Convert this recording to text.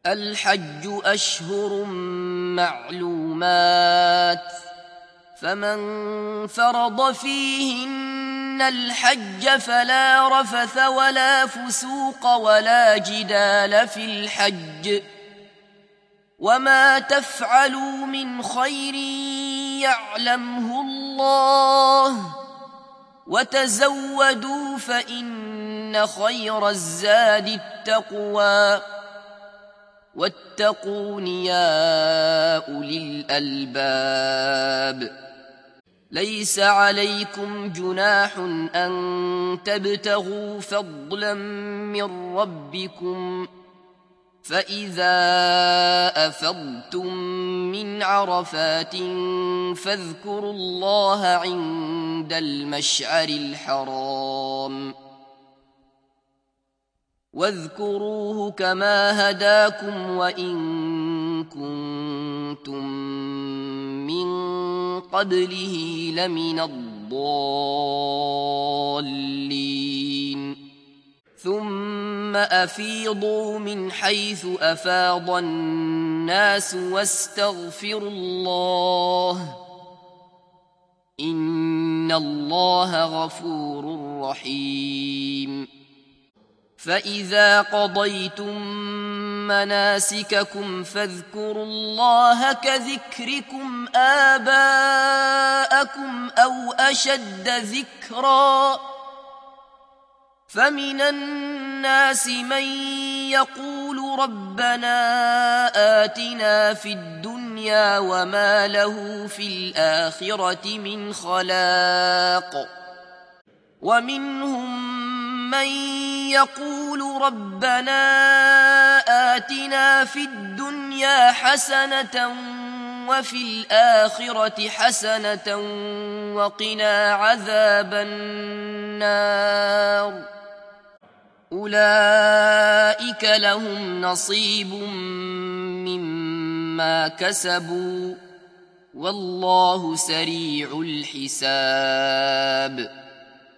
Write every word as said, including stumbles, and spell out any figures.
الحج أشهر معلومات، فمن فرض فيهن الحج فلا رفث ولا فسوق ولا جدال في الحج، وما تفعلوا من خير يعلمه الله، وتزودوا فإن خير الزاد التقوى، واتقون يا أولي الألباب. ليس عليكم جناح أن تبتغوا فضلا من ربكم، فإذا أفضتم من عرفات فاذكروا الله عند المشعر الحرام، واذكروه كما هداكم وإن كنتم من قبله لمن الضالين. ثم أفيضوا من حيث أفاض الناس واستغفروا الله، إن الله غفور رحيم. فإذا قضيتم مناسككم فاذكروا الله كذكركم آباءكم أو أشد ذكرا، فمن الناس من يقول ربنا آتنا في الدنيا وما له في الآخرة من خلاق، ومنهم من يقول ربنا آتنا في الدنيا حسنة وفي الآخرة حسنة وقنا عذاب النار. أولئك لهم نصيب مما كسبوا، والله سريع الحساب.